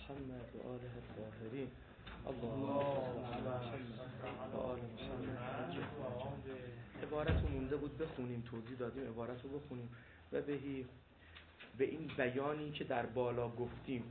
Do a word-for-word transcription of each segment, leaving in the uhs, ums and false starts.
محمد و آله الطاهرین. اللهم صل علی محمد و آل محمد. عبارت رو مونده بود بخونیم، توضیح دادیم، عبارت رو بخونیم و بهی به این بیانی که در بالا گفتیم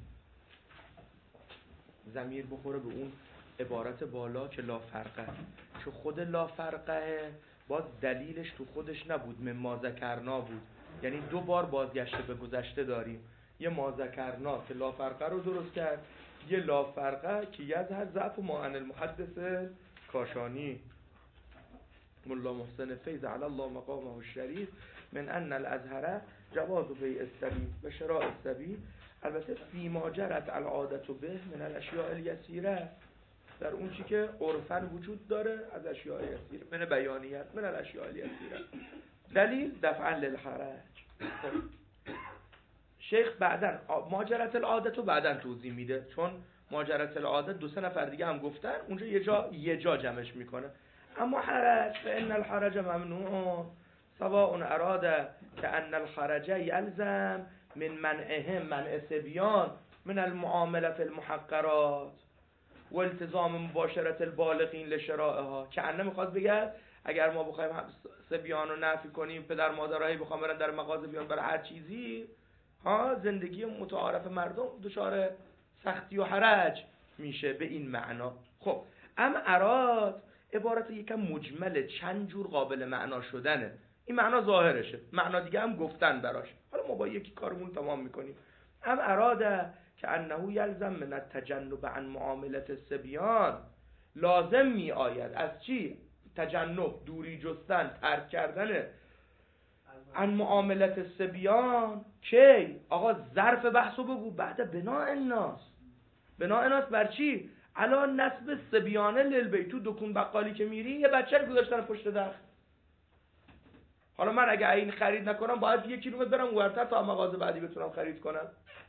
ضمیر بخوره به اون عبارت بالا که لا فرقه، چون خود لا فرقه باز دلیلش تو خودش نبود، من ما ذکرنا بود. یعنی دو بار بازگشته به گذشته داریم، یه ما ذکرنا که لا فرقه رو درست کرد، یه لا فرقه که یظهر ضعف ما عن المحدث کاشانی ملا محسن فیض علی الله مقامه الشریف من ان الازهر جواز بیع السبیل و شراء السبیل، البته فی ما جرت العادت به من الاشیاء الیسیره، در اون چی که عرفاً وجود داره از اشیاء یسیره، من بیانیت من الاشیاء الیسیره. دلیل دفعا للحرج. خب شیخ بعدن ماجرت العادت رو بعدن توضیح میده، چون ماجرت العادت دو سه نفر دیگه هم گفتن، اونجا یه جا یه جا جمعش میکنه. اما حرج فان الحرج ممنوع سواء اراد که ان الحرج یلزم من منعهم منع سبیان من المعامله المحقرات و التزام مباشرت البالغین لشرائها، که انه میخواد بگه اگر ما بخوایم سبیان رو نفی کنیم، پدر مادرایی بخوام برن در مغازه بیان برای هر چیزی، ها زندگی متعارف مردم دچار سختی و حرج میشه به این معنا. خب اما اراد عبارت یکم مجمله، چند جور قابل معنا شدنه، این معنا ظاهرشه، معنا دیگه هم گفتن براش، حالا ما با یکی کارمون تمام میکنیم. اما اراده که انه یلزم من التجنب عن معاملت السبیان، لازم می آید از چی؟ تجنب، دوری جستن، ترک کردن عن معاملت السبیان. کی؟ آقا ظرف بحثو بگو بعد بناء الناس. بناء الناس بر چی؟ علا نسب سبیانه للبیت. تو دکون بقالی که میری یه بچه رو گذاشتن پشت در، حالا من اگه این خرید نکنم باید یک کیلومتر برم ورتر تا مغازه بعدی بتونم خرید کنم.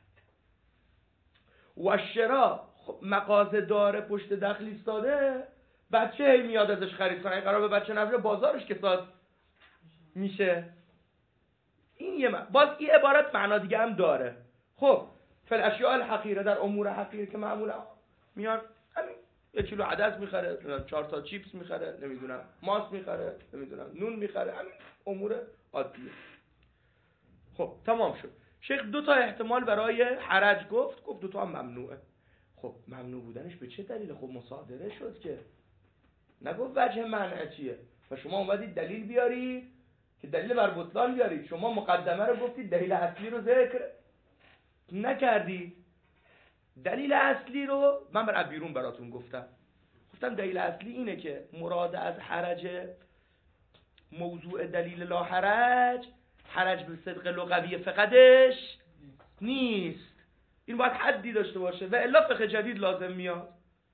و شرا خب مغازه داره پشت دخل ایستاده، بچه هی میاد ازش خرید کنه، قرار به بچه نفره بازارش که ساز میشه. این یه من. باز این عبارت معنا دیگه هم داره. خب فل اشیاء الحقیره، در امور حقیره که معمولا میان همین یک کیلو عدس میخره، چهار تا چیپس میخره، نمیدونم ماست میخره، نمیدونم نون میخره، همین امور عادیه. خب تمام شد. شیخ دو تا احتمال برای حرج گفت، گفت دو تا هم ممنوعه. خب ممنوع بودنش به چه دلیل؟ خب مصادره شد که، نگفت وجه منع چیه. و شما اومدید دلیل بیارید که دلیل بر بطلان بیارید، شما مقدمه رو گفتید، دلیل اصلی رو ذکر نکردید. دلیل اصلی رو من بر بیرون براتون گفتم، گفتم دلیل اصلی اینه که مراد از حرج موضوع دلیل لا حرج، حرج به صدق لغوی فقدش نیست، این باید حدی داشته باشه و الا فقه جدید لازم میاد.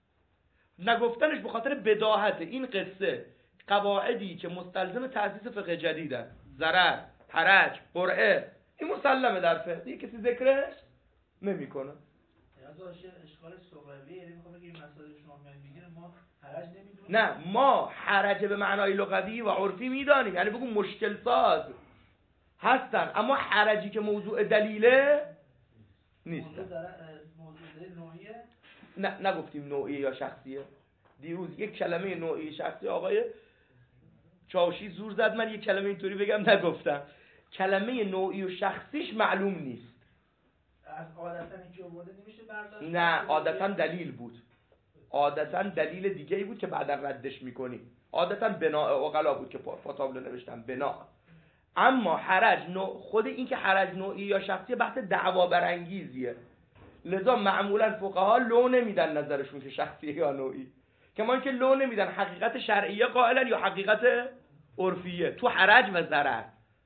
نگفتنش به خاطر بداهت این قصه، قواعدی که مستلزم تأسیس فقه جدیدن، ضرر، حرج، قرعه، این مسلمه در فقه، دیگه کسی ذکرش نمیکنه. اشکال صغروی، یعنی میخوام بگم مسائل شما میگین ما حرج نمیدونیم. نه، ما حرج به معنای لغوی و عرفی میدانیم، یعنی بگو مشکل ساز هستن، اما حرجی که موضوع دلیله نیستن. موضوع دلیل نوعیه؟ نه نگفتیم نوعیه یا شخصیه. دیروز یک کلمه نوعی شخصی آقای چاوشی زور زد من یک کلمه اینطوری بگم، نگفتم. کلمه نوعی و شخصیش معلوم نیست. از عادتاً اینجا آورده نمیشه برداشت؟ نه عادتاً دلیل بود، عادتاً دلیل دیگه ای بود که بعدا ردش میکنی. عادتاً بناء عقلا بود که پاتابلو نوشتم بناء. اما حرج نوع، خود این که حرج نوعی یا شخصی بحث دعوا برانگیزیه، لذا معمولا فقها لو نمیدن نظرشون که شخصیه یا نوعی، کمان که لو نمیدن حقیقت شرعیه قائلن یا حقیقت عرفیه تو حرج و ضرر،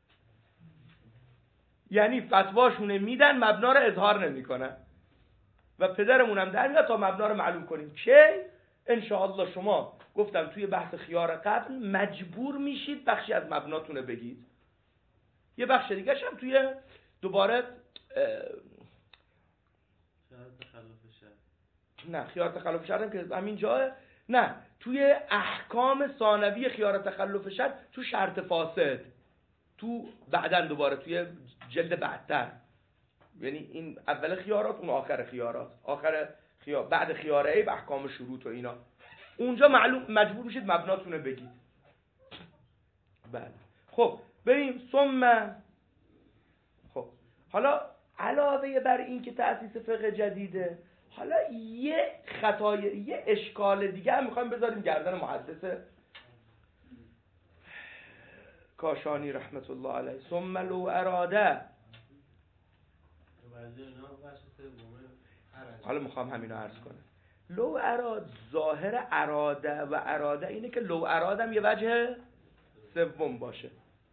یعنی فتواشونه میدن مبنا رو اظهار نمیکنن. و پدرمون هم در میاد تا مبنا رو معلوم کنیم که انشاءالله شما گفتم توی بحث خیار قتل مجبور میشید بخشی از مبناتونه بگید، یه بخش دیگه هم توی دوباره نه خیار تخلف شرط که همین جاه، نه توی احکام ثانوی خیار تخلف شرط تو شرط فاسد، تو بعدن دوباره توی جلد بعدتر یعنی این اول خیارات اون آخر خیارات، آخر خیار بعد خیار ای به احکام شروط و اینا، اونجا معلوم مجبور میشید مبناتونه بگید. بله خب بریم ثم. خب حالا علاوه بر این که تأسیس فقه جدیده، حالا یه خطای یه اشکال دیگه هم میخوایم بذاریم گردن محدث کاشانی رحمت الله علیه. ثم لو اراده، حالا میخوام همینو عرض کنم. لو اراد، ظاهر اراده و اراده اینه که لو ارادم یه وجه سوم باشه،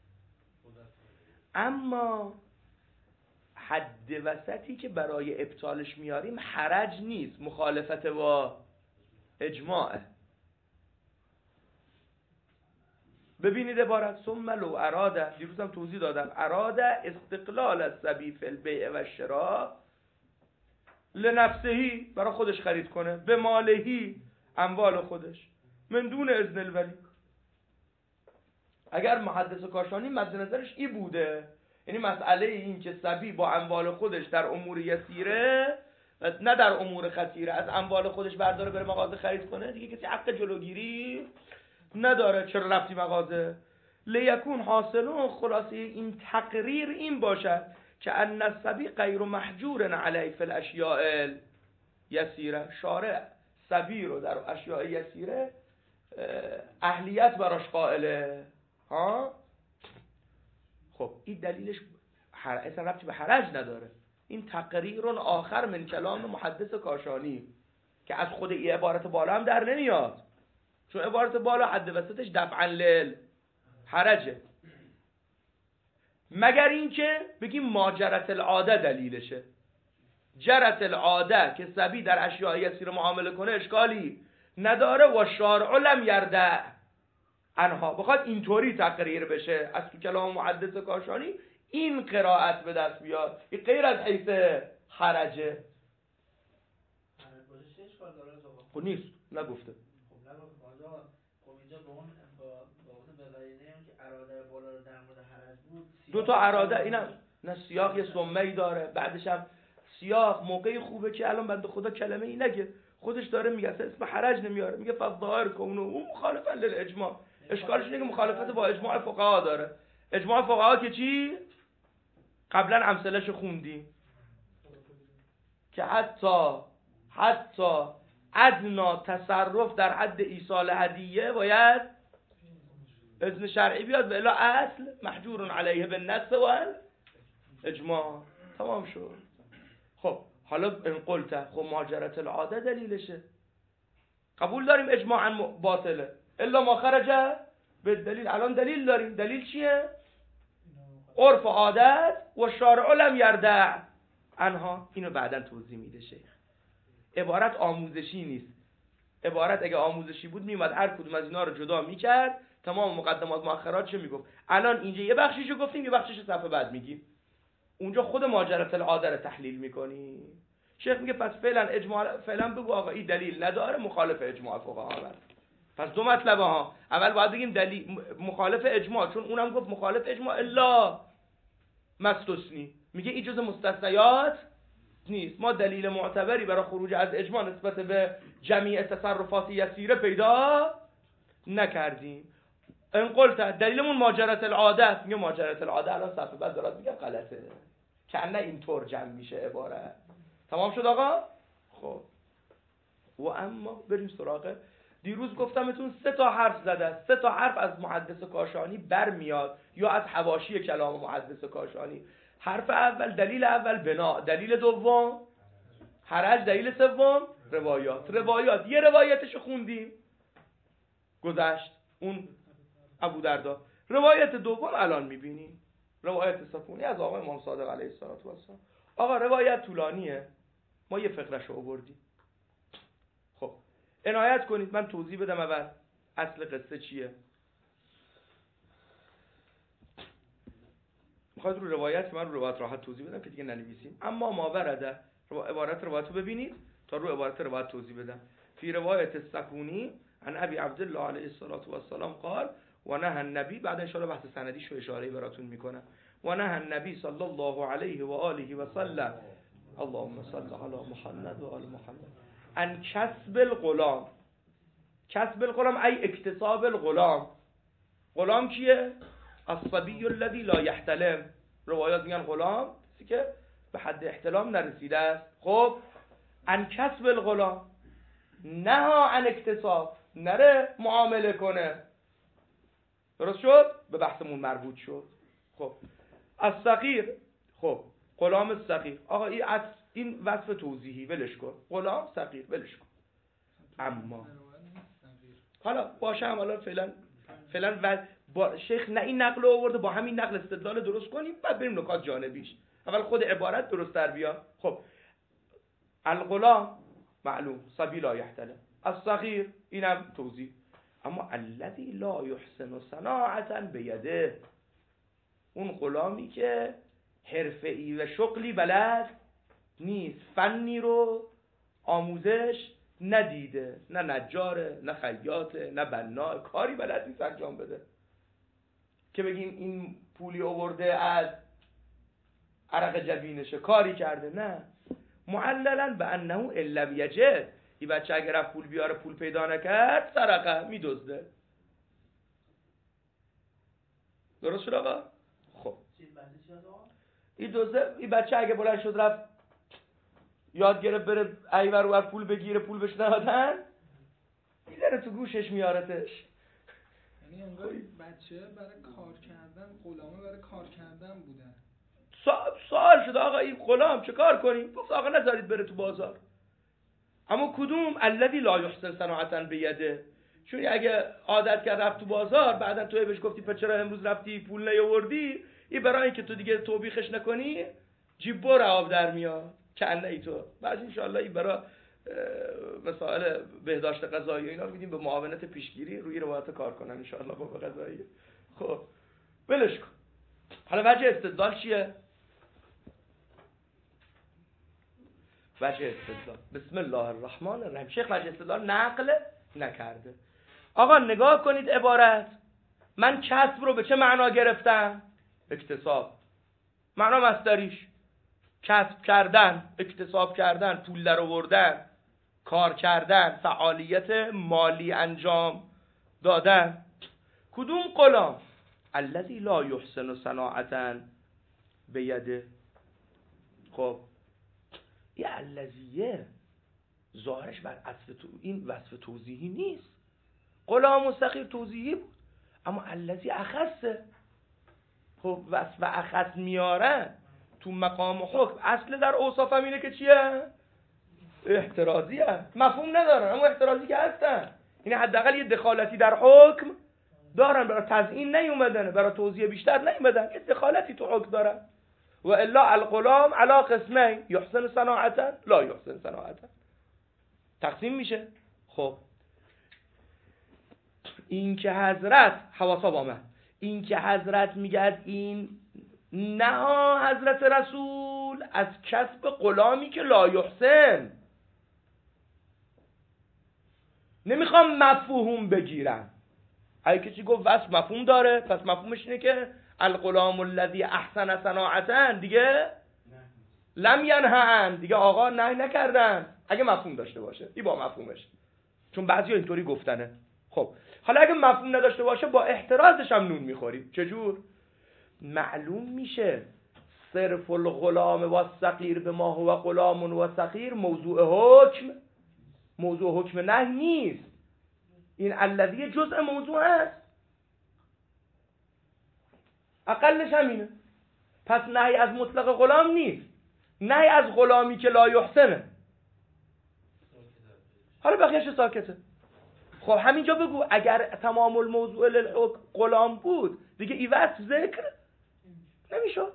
اما حد وسطی که برای ابطالش میاریم حرج نیست، مخالفت با اجماعه. ببینید عبارت ثم لو اراده، دیروزم توضیح دادم، اراده استقلال الصبی فی البیع و الشراء لنفسهی، برای خودش خرید کنه، به مالهی، اموال خودش، من دون اذن الولی. اگر محدث کاشانی مد نظرش ای بوده، یعنی مسئله این که صبی با اموال خودش در امور یسیره نه در امور خطیره از اموال خودش برداره بره مغازه خرید کنه، دیگه کسی حق جلوگیری نداره. چرا رفتی مغازه؟ لیکون حاصلون، خلاصه این تقریر این باشد که ان الصبی غیر محجور علیه فی الاشیاء یسیره، شارع صبی رو در اشیاء یسیره اهلیت براش قائله. ها خب این دلیلش هر اصلا ربطی به حرج نداره. این تقریر آخر من کلام محدث کاشانی که از خود این عبارت بالا هم در نمیاد، چون عبارت بالا حد وسطش دفعا لیل حرجه، مگر اینکه بگیم ماجرت العاده دلیلشه. جرت العاده که صبی در اشیاء یسیر معامله کنه اشکالی نداره و شارع لم یرده انها، بخواد اینطوری تقریر بشه از تو کلام محدث کاشانی این قرائت به دست بیاد، این غیر از حیث حرجه. خب نیست، نگفته. خب نگفته آجا، خب اینجا به اون با اون بلایده هم که اراده بالا رو در مورد حرج بود، دو تا اراده اینم نه سیاق یه سمه‌ای داره، بعدش هم سیاق موقعی خوبه که الان بنده خدا کلمه ای نگه، خودش داره میگه اسم حرج نمیاره، میگه فظاهر کونه اون مخالفن للاجماع. اشکالش اینه که مخالفت با اجماع فقها داره. اجماع فقها که چی؟ قبلا امثله‌اش خوندیم که حتی حتی ادنا تصرف در حد ایصال هدیه باید اذن شرعی بیاد و الا اصل محجور علیه بالنص و اجماع. تمام شد. خب حالا ان قلت خب ماجرت العاده دلیلشه، قبول داریم اجماعا باطله الا ما خرج به دلیل. الان دلیل داریم، دلیل چیه؟ عرف و عادت و شارع لم یردع انها. اینو بعداً توضیح میده شیخ. عبارت آموزشی نیست. عبارت اگه آموزشی بود میومد هر کدوم از اینا رو جدا میکرد، تمام مقدمات مؤخرات چه میگفت. الان اینجا یه بخشیشو گفتیم، یه بخشیشو صفحه بعد میگیم. اونجا خود ماجرت العاده رو تحلیل میکنی. شیخ میگه پس فعلا اجماع، فعلا بگو آقا این دلیل نداره، مخالف اجماع فقها است. پس دو مطلبه ها. اول باید بگیم دلیل مخالف اجماع، چون اونم گفت مخالف اجماع الا مستثنی، میگه این جز مستثنیات نیست. ما دلیل معتبری برای خروج از اجماع نسبت به جمیع تصرفات یسیره پیدا نکردیم. ان قلت دلیلمون ماجرت العاده، میگه ماجرت العاده الان صفحه بعد دارد میگه غلطه، کنه اینطور جمع میشه عبارت. تمام شد آقا؟ خب و اما بریم سراغ دیروز گفتمتون سه تا حرف زده، سه تا حرف از محدث کاشانی برمیاد یا از حواشی کلام محدث کاشانی. حرف اول دلیل اول بنا، دلیل دوم حرج، دلیل سوم روایات. روایات یه روایتشو خوندیم گذشت، اون ابو دردا. روایت دوم الان میبینیم، روایت سکونی از آقای امام صادق علیه السلام. آقا روایت طولانیه، ما یه فقرهشو آوردیم. خب عنایت کنید من توضیح بدم اول اصل قصه چیه. میخواید رو روایت که من رو روایت راحت توضیح بدم که دیگه ننویسیم. اما ما ورده، عبارت روایت رو ببینید تا رو عبارت روایت توضیح بدم. فی روایت سکونی عن ابی عبدالله علیه السلام قال و نهى النبی، بعد ان شاء الله بحث سندیش رو اشاره‌ای براتون میکنم. و نهى النبی صلی الله علیه و آله و سلم اللهم صل علی محمد و آل محمد ان کسب الغلام. کسب الغلام ای اکتساب الغلام. غلام کیه؟ الصبی الذی لا یحتلم. روایات میگن غلام کسی که به حد احتلام نرسیده است. خب ان کسب الغلام، نه ان اکتساب، نره معامله کنه. درست شد؟ به بحثمون مربوط شد. خب الصغیر، خب غلام الصغیر، آقا این این وصف توضیحی، ولش کن. غلام صغیر ولش کن. اما حالا باشه هم حالا فعلا فعلا و با شیخ نه این نقل آورده، با همین نقل استدلال درست کنیم بعد بریم نکات جانبیش. اول خود عبارت درست در بیا. خب الغلام معلوم صبی لا یحتلم، الصغیر اینم توضیح. اما الذی لا یحسن صناعتا بیده، اون غلامی که حرفه‌ای و شغلی بلد نیست، فنی رو آموزش ندیده، نه نجاره، نه خیاطه، نه بنا، کاری بلد نیست انجام بده که بگیم این پولی آورده از عرق جبینشه کاری کرده. نه، معللا به انه ان لم یجد، این بچه اگر رفت پول بیاره پول پیدا نکرد سرقه میدزده. درست شد آقا؟ خب این دزده، این بچه اگه بلند شد رفت یاد گرفت بره ایور و پول بگیره، پول بهش ندادن میذاره تو گوشش میارتش. یعنی انگار بچه برای کار کردن، غلامه برای کار کردن بودن. سوال شده آقا این غلام چه کار کنیم؟ گفت آقا نذارید بره تو بازار. اما کدوم؟ الذی لا یحسن صناعتا بیده. چون اگه عادت کرد رفت تو بازار، بعدا تو بهش گفتی پس چرا امروز رفتی پول نیاوردی، این برای اینکه تو دیگه توبیخش نکنی جیب بر آب در میاد کنه ای تو. بعد ان شاء الله این برای مسائل بهداشت غذایی اینا میدیم به معاونت پیشگیری روی روایت کار کنن ان شاء الله با غذایی. خب ولش کن. حالا وجه استدلال چیه؟ وجه استدلال بسم الله الرحمن الرحیم. شیخ وجه استدلال نقل نکرده. آقا نگاه کنید عبارت. من کسب رو به چه معنا گرفتم؟ اکتساب. معنا مصدریش کسب کردن، اکتساب کردن، پول در آوردن، کار کردن، فعالیت مالی انجام دادن. کدوم غلام؟ الذی لا یحسن صناعتا بیده. خب این الذیه ظاهرش بر اصل تو این وصف توضیحی نیست. غلام و صغیر توضیحی بود، اما الذی اخصه. خب وصف اخص میارن تو مقام حکم، اصل در اوصاف هم اینه که چیه؟ احترازی هست. مفهوم ندارن اما احترازی که هستن. این حداقل یه دخالتی در حکم دارن، برای تزیین نیومدن، برای توضیح بیشتر نیومدن، یه دخالتی تو حکم دارن. و الا الغلام علی قسمین، یحسن صناعتا لا یحسن صناعتا، تقسیم میشه. خب این که حضرت حواسا با من، این که حضرت میگه این نه حضرت رسول از کسب غلامی که لا یحسن، نمیخوام مفهوم بگیرم. اگه کسی گفت وصف مفهوم داره پس مفهومش اینه که الغلام الذی احسن صناعتا دیگه لم ینهن، دیگه آقا نهی نکردن. اگه مفهوم داشته باشه این با مفهومش، چون بعضی اینطوری گفتنه. خب حالا اگه مفهوم نداشته باشه با احترازش هم نون میخوریم. چجور؟ معلوم میشه صرف الغلام و الصغیر به ما هو غلام و صغیر موضوع حکم، موضوع حکم نهی نیست. این الذی جزء موضوع است، اقلش همینه. پس نهی از مطلق غلام نیست، نهی از غلامی که لا یحسنه. حالا بقیهش ساکته. خب همینجا بگو اگر تمام الموضوع للحکم غلام بود دیگه ای وصف ذکر نمیشد.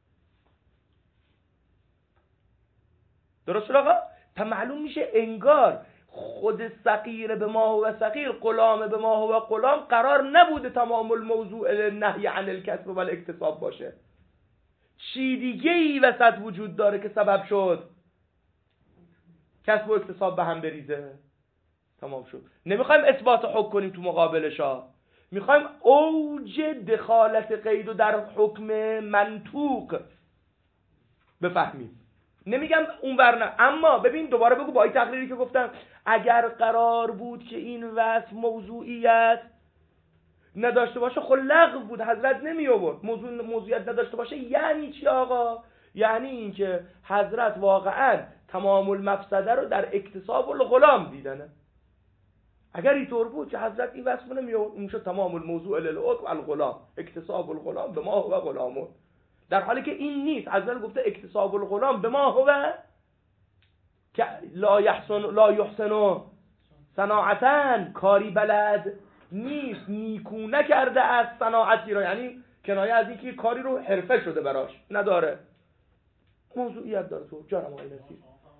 درست شد آقا؟ تا معلوم میشه انگار خود صغیر به ما هو صغیر، غلام به ما هو غلام قرار نبوده تمام الموضوع نهی عن الکسب و الاکتساب باشه. چی دیگه ای وسط وجود داره که سبب شد کسب و اکتساب به هم بریزه. تمام شد. نمیخوایم اثبات حکم کنیم تو مقابلش ها، میخوایم اوج دخالت قید و در حکم منطوق بفهمیم. نمیگم اون ورنه، اما ببین دوباره بگو با این تقریری که گفتم اگر قرار بود که این وصف موضوعیت نداشته باشه خب لغو بود، حضرت نمی آورد. موضوع موضوعیت نداشته باشه یعنی چی آقا؟ یعنی اینکه حضرت واقعا تمام المفسده رو در اکتساب الغلام دیدنه. اگر اینطور بود که حضرت این وصف نمی آورد، اون شد تمام الموضوع للحکم الغلام، اکتساب الغلام به ما هو غلامون. در حالی که این نیست. حضرت گفته اکتساب الغلام به ما هو که لا یحسن لا یحسن صناعتن، کاری بلد نیست، نیکو نکرده از صناعتی را، یعنی کنایه از اینکه کاری رو حرفه شده براش نداره، موضوعیت داره. تو جانم آقای نصیر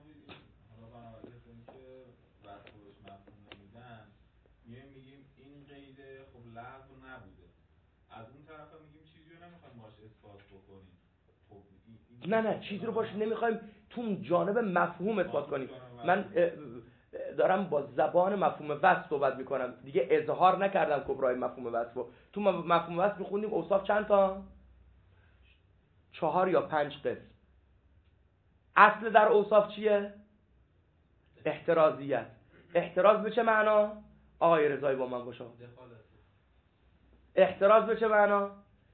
نه نه چیزی رو باش نمیخوایم تو جانب مفهوم اثبات کنیم. من دارم با زبان مفهوم وصف صحبت میکنم دیگه، اظهار نکردم کبرای مفهوم وصف. تو مفهوم وصف میخوندیم اوصاف چند تا؟ چهار یا پنج قسم. اصل در اوصاف چیه؟ احترازیت. احتراز به چه معنا؟ آقای رضایی با من باشه. احتراز به چه معنا؟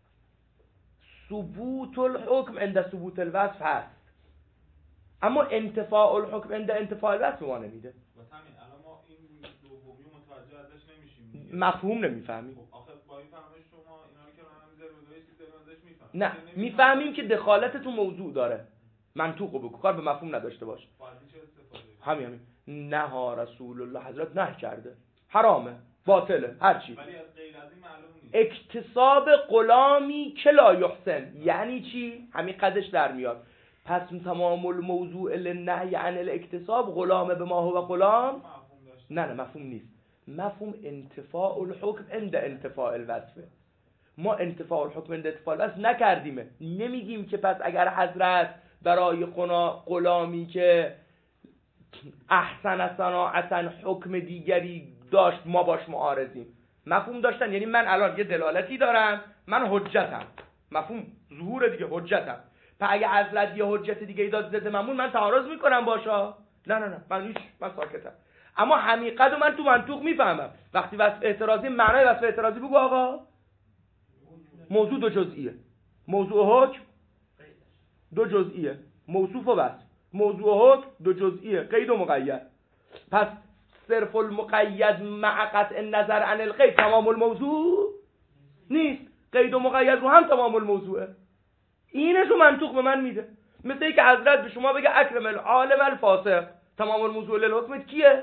ثبوت الحکم عند ثبوت الوصف هست، اما انتفاع الحکم عند انتفاع الوصف ما نمیده. مثلا الان ما این دومی متوجه ازش نمیشیم، مفهوم نمیفهمیم. خب آخه با این فهمش شما اینا رو که من زرودای سیستم ازش میفهمم. نه میفهمیم که دخالت تو موضوع داره، منطوقو بگو، کار به مفهوم نداشته باش. همین همین نها رسول الله، حضرت نه کرده، حرامه، باطله، هر چی. ولی از غیر از این معلوم نیست. اکتساب غلامی که لا یحسن یعنی چی؟ همین قدش در میاد. پس تمام الموضوع للنهی عن الاکتساب غلام به ما هو غلام. نه نه مفهوم نیست. مفهوم انتفاع الحکم عند انتفاع الوصف. ما انتفاع الحکم عند انتفاع الوصف نکردیمه. نمیگیم که پس اگر حضرت برای غلامی که احسن صناعتن حکم دیگری داشت ما باش معارضیم. مفهوم داشتن یعنی من الان یه دلالتی دارم، من حجتم، مفهوم ظهور دیگه، حجتم. پس اگه حضرت یه حجت دیگه ای داد ضد ممون، من تعارض میکنم باشا؟ نه نه نه من هیچ، من ساکتم. اما حقیقت رو من تو منطوق میفهمم. وقتی وصف اعتراضی، معنای وصف اعتراضی بگو آقا. موضوع دو جزئیه، موضوع حکم دو جزئیه، موصوف و وصف. موضوع حکم دو جزئیه، قید و مقید. پس صرف المقید مع قطع نظر عن القید تمام الموضوع نیست، قید و مقید رو هم تمام الموضوعه. اینش رو منطوق به من میده. مثل اینکه حضرت به شما بگه اکرم العالم الفاسق، تمام الموضوع للحکمت کیه؟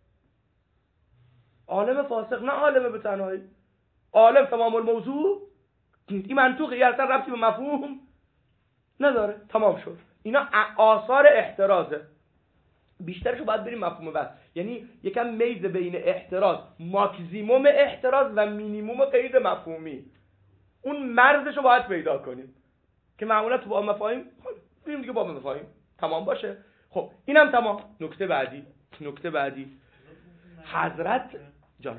عالم فاسق، نه عالم به تنهایی. عالم تمام الموضوع این منطوقه، یه اصلا ربطی به مفهوم نداره. تمام شد. اینا آثار احترازه. بیشترشو باید بریم مفهوم وصف، یعنی یکم میز بین احتراز، ماکزیموم احتراز و مینیموم قید مفهومی، اون مرزشو باید پیدا کنیم که معمولا تو با مفاهیم بریم دیگه با مفاهیم تمام باشه. خب اینم تمام. نکته بعدی، نکته بعدی حضرت جان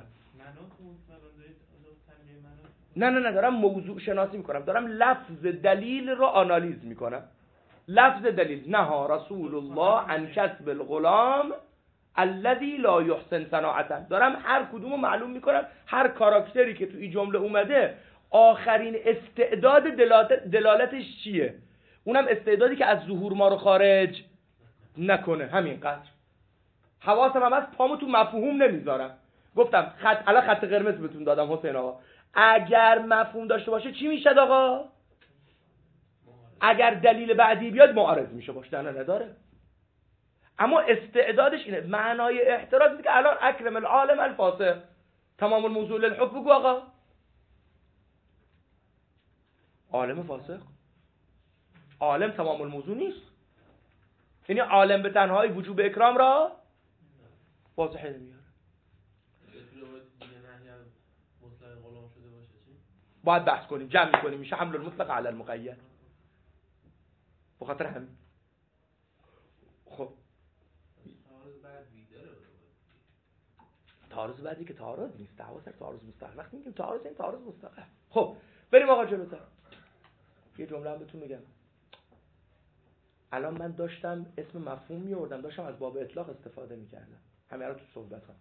نه نه نه دارم موضوع شناسی میکنم، دارم لفظ دلیل رو آنالیز میکنم. لفظ دلیل نها رسول الله عن کسب الغلام الذي لا يحسن صناعته، دارم هر کدومو معلوم میکنم. هر کاراکتری که تو این جمله اومده آخرین استعداد دلالت دلالتش چیه؟ اونم استعدادی که از ظهور ما رو خارج نکنه. همینقدر. حواسم هم از پامو تو مفهوم نمیذارم. گفتم خط الان خط قرمز بهتون دادم حسین آقا. اگر مفهوم داشته باشه چی میشه آقا؟ اگر دلیل بعدی بیاد معارض میشه باشه. نه نداره. اما استعدادش اینه. معنای احتراز اینه که الان اکرم العالم الفاسق تمام الموضوع للحکم بگو آقا. عالم فاسق، عالم تمام الموضوع نیست. یعنی عالم به تنهایی وجوب اکرام را واضحه نمیاره. باید بحث کنیم، جمع کنیم، میشه حمل المطلق علی المقید. بخاطر همین خب تعارض بعدی که تعارض نیست، دعوا سر تعارض مستقل. وقتی میگیم تعارض این تعارض مستقل. خب بریم آقا جلوتر. یه جمله هم بهتون میگم. الان من داشتم اسم مفهوم میوردم، داشتم از باب اطلاق استفاده میکردم. همین الان تو صحبتام.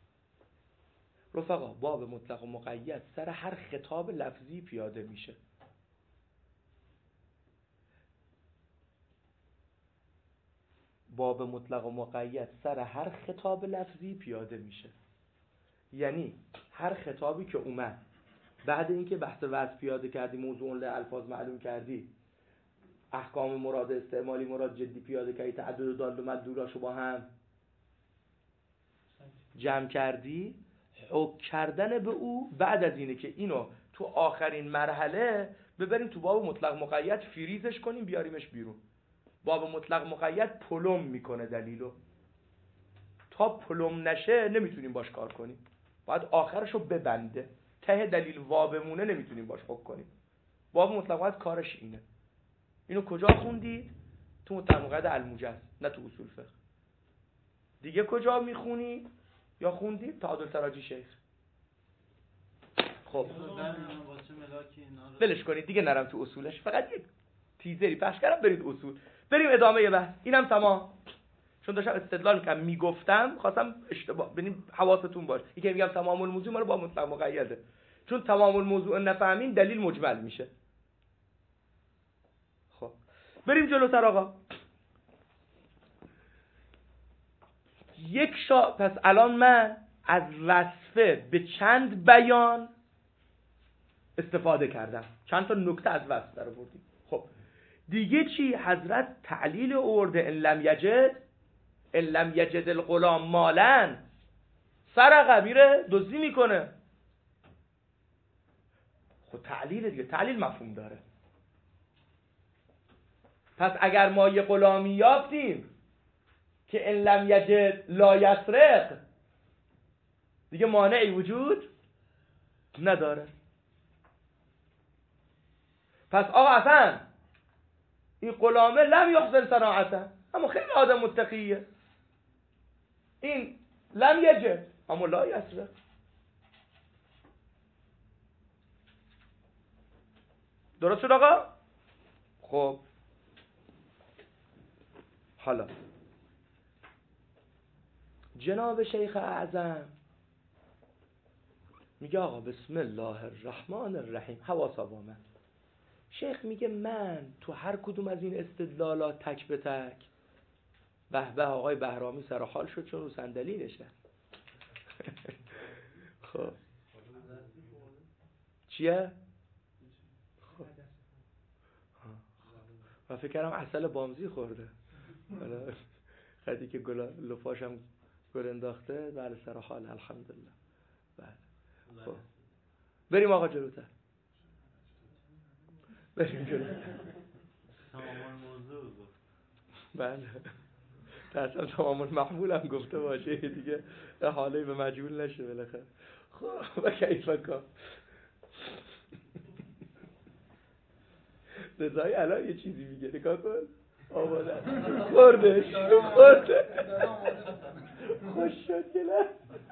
رفقا باب مطلق و مقید سر هر خطاب لفظی پیاده میشه. باب مطلق و مقید سر هر خطاب لفظی پیاده میشه. یعنی هر خطابی که اومد بعد اینکه بحث وضع پیاده کردی، موضوع له الفاظ معلوم کردی، احکام مراد استعمالی مراد جدی پیاده کردی، تعدد دال و مدلولاشو با هم جمع کردی، حکم کردن به او بعد از اینه که اینو تو آخرین مرحله ببریم تو باب مطلق مقید فریزش کنیم بیاریمش بیرون. باب مطلق مقید پلم میکنه دلیلو، تا پلم نشه نمیتونیم باش کار کنیم، باید آخرشو ببنده، ته دلیل وا بمونه نمیتونیم باش حکم کنیم. باب مطلق مقید کارش اینه. اینو کجا خوندید؟ تو مطلق مقید الموجز، نه تو اصول فقه. دیگه کجا میخونید یا خوندید؟ تعادل تراجی شیخ. خب ولش کنید دیگه، نرم تو اصولش، فقط یک تیزری پخش کردم برید اصول. بریم ادامه بحث. اینم تمام. چون داشتم استدلال می‌کردم میگفتم خواستم اشتباه ببینیم حواستون باشه. یکی میگم تمام الموضوع ما رو با مطلق مقیده، چون تمام الموضوع نفهمین دلیل مجمل میشه. خب بریم جلوتر آقا. یک شا پس الان من از وصفه به چند بیان استفاده کردم، چند تا نکته از وصف در آوردیم. خب دیگه چی؟ حضرت تعلیل آورده ان لم یجد ان لم یجد الغلام مالا سرقه، میره دزدی میکنه. خب تعلیل دیگه، تعلیل مفهوم داره. پس اگر ما یه غلامی یافتیم که ان لم یجد لا یسرق، دیگه مانعی وجود نداره. پس آقا اصلا این غلامه لم یحسن صناعته، اما خیلی آدم متقیه، این لم یجد اما لا یسرق. درست شد آقا؟ خب حالا جناب شیخ اعظم میگه آقا بسم الله الرحمن الرحیم، حواسا با من. شیخ میگه من تو هر کدوم از این استدلالات تک به تک، به به آقای بهرامی سر حال شد چون رو صندلی نشست. خب چیه؟ خب من فکر کردم عسل بامزی خورده، خدی که گل لفاشم گل انداخته. بله سر حال الحمدلله. بله خب بریم آقا جلوتر، بریم جلوتر. تمام موضوع گفت. بله درستم تمام محمول هم گفته باشه دیگه، حاله به مجهول نشه بالاخره. خب و کیف کن رضایی الان یه چیزی میگه، نگاه کن آماده خوردش خورده خوش شد که نه.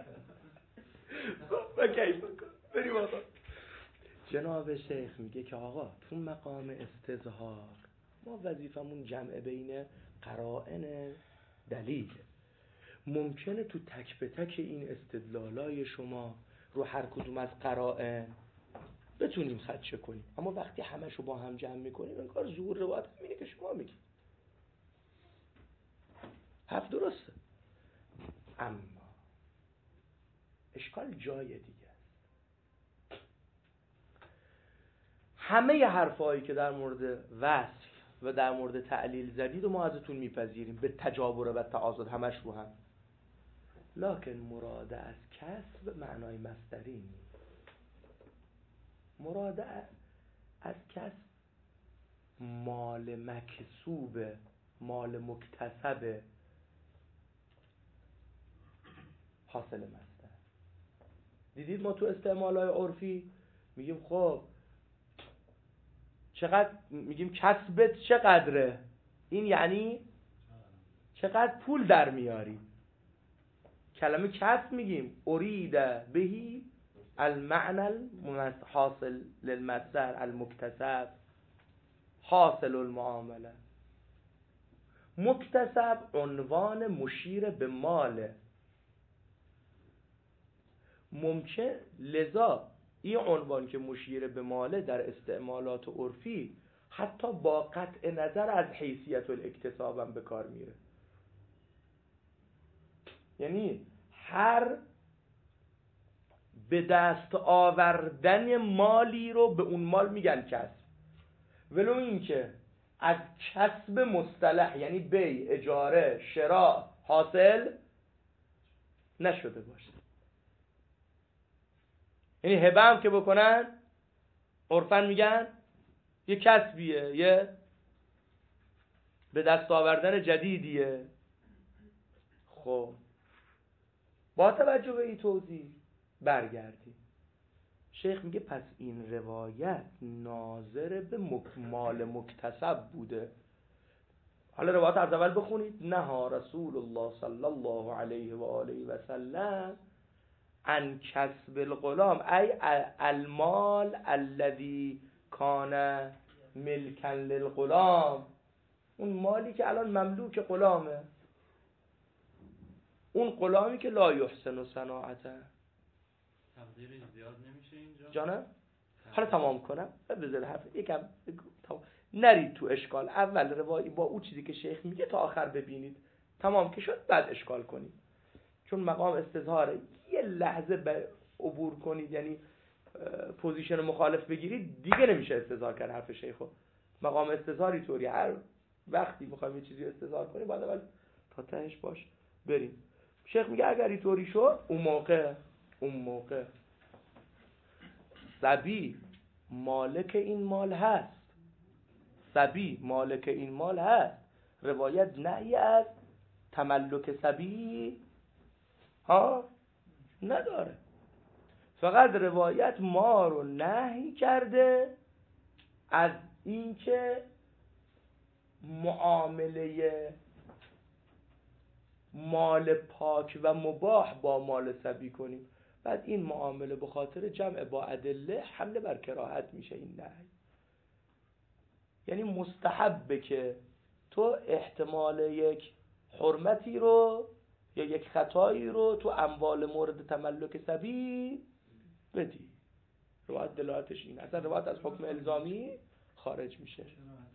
خب و کیف کن بریم آقا. جناب شیخ میگه که آقا تو مقام استظهار ما وظیفمون جمع بین قرائن دلیل. ممکنه تو تک به تک این استدلالای شما رو هر کدوم از قرائن بتونیم خدشه کنیم، اما وقتی همش رو با هم جمع میکنیم انگار ظهور روایت همینه که شما میگید. حرف درسته، اما اشکال جای دیگه است. همه ی حرفایی که در مورد وصف و در مورد تعلیل زدید و ما ازتون میپذیریم به تجابر و تعاضد، همش رو هم، لکن مراد از کسب معنای مصدری نیست. مراد از کسب مال مکسوب، مال مکتسب حاصل مصدر. دیدید ما تو استعمالهای عرفی میگیم خب چقدر، میگیم کسبت چقدره، این یعنی چقدر پول در میاری. کلمه کسب میگیم ارید بهی المعنى حاصل للمصدر المکتسب حاصل المعامله. مکتسب عنوان مشیر به ماله. ممکن لذا این عنوان که مشیر به ماله در استعمالات عرفی حتی با قطع نظر از حیثیت الاکتساب هم به کار میره. یعنی هر به دست آوردن مالی رو به اون مال میگن کسب، ولو این که از کسب مصطلح یعنی بی، اجاره، شراء حاصل نشده باشه. یعنی هبه هم که بکنن عرفاً میگن یه کسبیه، یه به دست آوردن جدیدیه. خب با توجه به این توضیح برگردیم. شیخ میگه پس این روایت ناظر به مک... مال مکتسب بوده. حالا روایت از اول بخونید. نها رسول الله صلی الله علیه و آله و سلم عن کسب الغلام ای المال الذي کان ملکا للغلام، اون مالی که الان مملوک غلامه، اون غلامی که لا یحسن صناعته. تقدیرش زیاد نمیشه اینجا جانم؟ حالا تمام کنم بذار حرف یکم تمام. نرید تو اشکال. اول روایی با اون چیزی که شیخ میگه تا آخر ببینید، تمام که شد بعد اشکال کنید، چون مقام استظهاره. یه لحظه به عبور کنید، یعنی پوزیشن مخالف بگیرید، دیگه نمیشه استظهار کرد حرف شیخو. مقام استظهاری طوری هر وقتی میخوایم یه چیزی استظهار کنیم بعد اول تا تهش باش بریم. شیخ میگه اگر اینطوری شد اون موقع اون موقع صبی مالک این مال هست، صبی مالک این مال هست. روایت نهی از تملک صبی ها نداره، فقط روایت ما رو نهی کرده از اینکه معامله مال پاک و مباح با مال صبی کنیم. بعد این معامله به خاطر جمع با ادله حمله بر کراهت میشه. این نهی یعنی مستحبه که تو احتمال یک حرمتی رو یا یک خطایی رو تو اموال مورد تملک صبی بدی. روایت دلالتش این، اصلا روایت از حکم الزامی خارج میشه.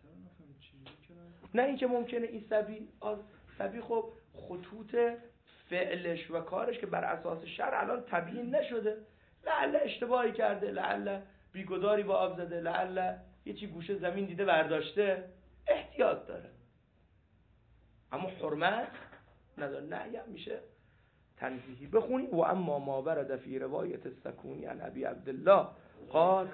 نه اینکه ممکنه این صبی صبی خب خطوط فعلش و کارش که بر اساس شرع الان تبیین نشده، لعل اشتباهی کرده، لعل بیگداری با آب زده، لعل یه چی گوشه زمین دیده برداشته، احتیاط داره، اما حرمت نداره. نه میشه تنزیهی. بخونیم و اما ما ورد فی روایت السکونی عن ابی عبدالله قال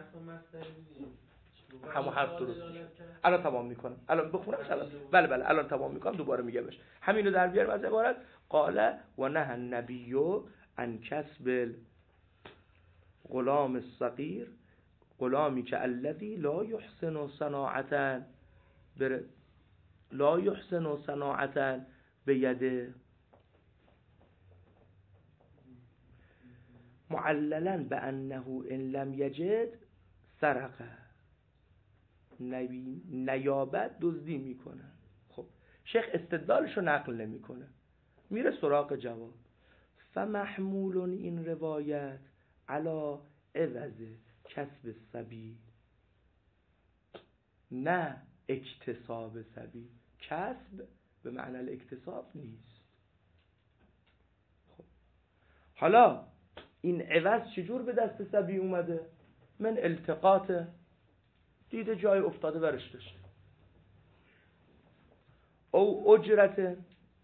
همون حرف درست میشه. الان تمام میکنم، الان بخونم الان. بله بله الان تمام میکنم، دوباره میگمش. همین رو در بیارم از عبارت قال و نه النبی عن کسب غلام الصغیر، غلامی که الذی لا یحسن صناعتا بر لا یحسن صناعتا بید معللا بانه ان لم یجد سرقه، نیابت دزدی میکنه. خب شیخ استدلالشو نقل نمیکنه، میره سراغ جواب. فمحمول این روایت علی عوض کسب صبی، نه اکتساب صبی. کسب به معنی الاکتساب نیست. خب حالا این عوض چجور به دست صبی اومده؟ من التقاط، دیده جای افتاده برش داشته، او اجرت،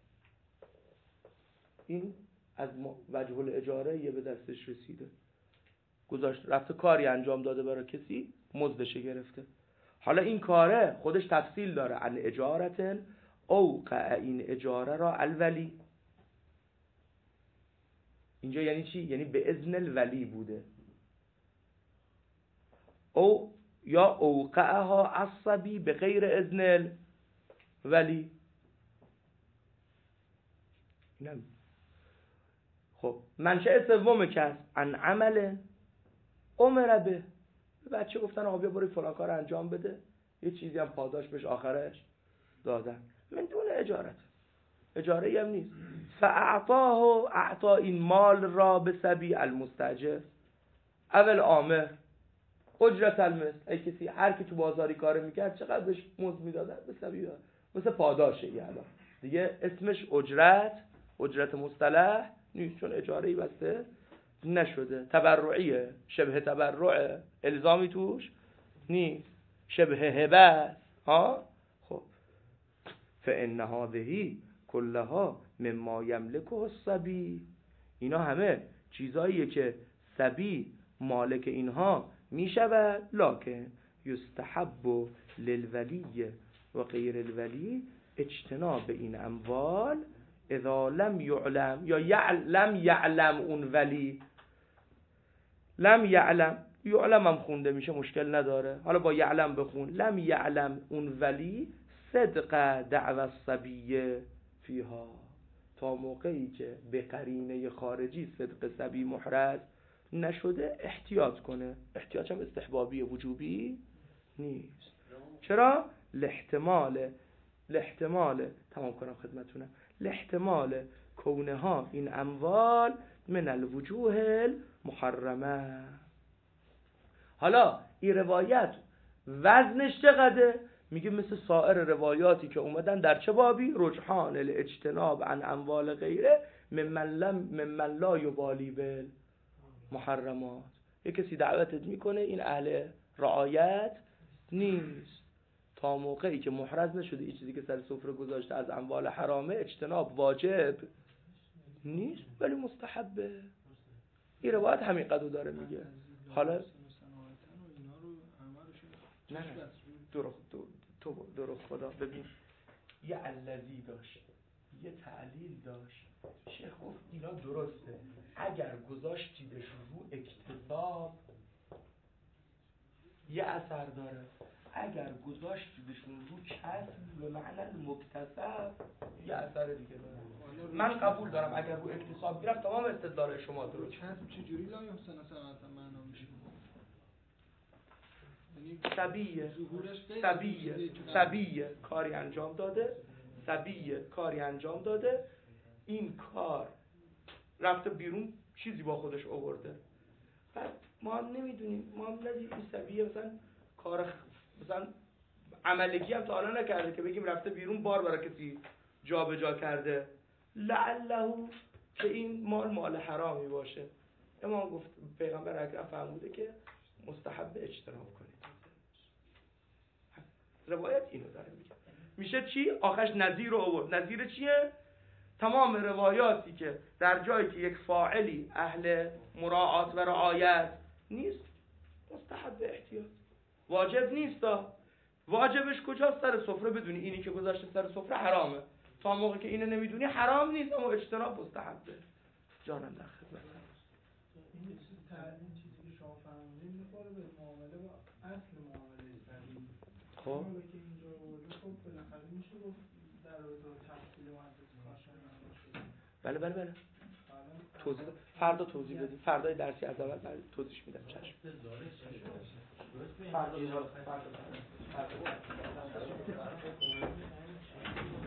این از وجه الاجاره یه به دستش رسیده، گذاشت رفته کاری انجام داده برای کسی، مزدش گرفته. حالا این کاره خودش تفصیل داره، عن اجارتن اوقع این اجاره را الولی. اینجا یعنی چی؟ یعنی به اذن الولی بوده. او یا اوقعها عصبی به غیر اذن الولی. خب منشأ سوم کسب عن عمل امر به، بچه گفتن آقا بیا برو فلان کار انجام بده، یه چیزی هم پاداش بهش آخرش دادن، من دون اجارت، اجاره ای هم نیست. فاعطاه، اعطا این مال را به سبی المستاجر اول آمر اجرت المثل، ای کسی هر کی تو بازاری کار میکرد چقدر بهش مزد میدادن به سبی داد. مثل پاداشه یه الان دیگه اسمش اجرت، اجرت مصطلح نیست چون اجاره ای بسته نشده، تبرعیه، شبه تبرعه، الزامی توش نیست، شبه هبه ها. خب فإن هذه كلها مما يملكه الصبي، اینا همه چیزاییه که صبی مالک اینها میشود، لکن یستحب للولی و غیر الولی اجتناب این اموال اذا لم یعلم، یا یعلم یعلم اون ولی، لم یعلم، یعلم هم خونده میشه مشکل نداره، حالا با یعلم بخون، لم یعلم اون ولی صدق دعوی الصبیه فیها، تا موقعی که به قرینه خارجی صدق صبی محرز نشده احتیاط کنه. احتیاط هم استحبابی وجوبی نیست. چرا؟ لاحتمال لاحتمال تمام کنم خدمتونم، لاحتمال کونها این اموال من الوجوه المحرمه. حالا این روایت وزنش چقدره؟ میگه مثل سایر روایاتی که اومدن در چه بابی؟ رجحان الاجتناب عن اموال غیره ممن لم ممن لا یبالی بالمحرمات. یک کسی دعوتت میکنه این اهل رعایت نیست، تا موقعی که محرز نشده این چیزی که سر سفره گذاشته از اموال حرامه، اجتناب واجب نیست ولی مستحبه. این روایت همین قدر داره میگه. حالا نه نه درو تو درو خدا ببین، یه الذی داشت، یه تعلیل داشت، شیخ گفت اینا درسته اگر گذاشتیدش رو اکتساب یه اثر داره، اگر گذاشتیدشون رو کسب به معنی مکتسب یه اثر دیگه داره. من قبول دارم اگر رو اکتساب گرفت تمام استدلال شما درست. کسب چجوری لا یحسن صنعتا معنا میشه؟ سبیه سبیه سبیه کاری انجام داده، سبیه کاری انجام داده، این کار رفته بیرون چیزی با خودش آورده، بعد ما هم نمیدونیم، ما هم ندیدیم این سبیه مثلا کار خ... مثلا عملگی هم تا حالا نکرده که بگیم رفته بیرون بار برای کسی جا به جا کرده، لعله که این مال مال حرامی باشه. امام گفت پیغمبر اکرم فرموده که مستحب اجتناب کنید. روایت اینو داره میگه. میشه چی؟ آخرش نظیر رو آورد. نظیر چیه؟ تمام روایاتی که در جایی که یک فاعلی اهل مراعات و رعایت نیست مستحب احتیاط، واجب نیست. واجبش کجاست؟ سر سفره بدونی اینی که گذاشته سر سفره حرامه، تا موقع که اینو نمیدونی حرام نیست اما اجتناب مستحبه. جانم در خدمت. این چیزی که شما فرمودید میخوره به معامله با اصل معامله سبیل. خب که اینجا آورده خب بالاخره میشه گفت در رابطه تفصیل مهندسی کارشناس شده. بله بله بله. توضیح فردا توضیح بدید. فردای درسی از اول بعد توضیح میدم. چشم. فردا فردا فردا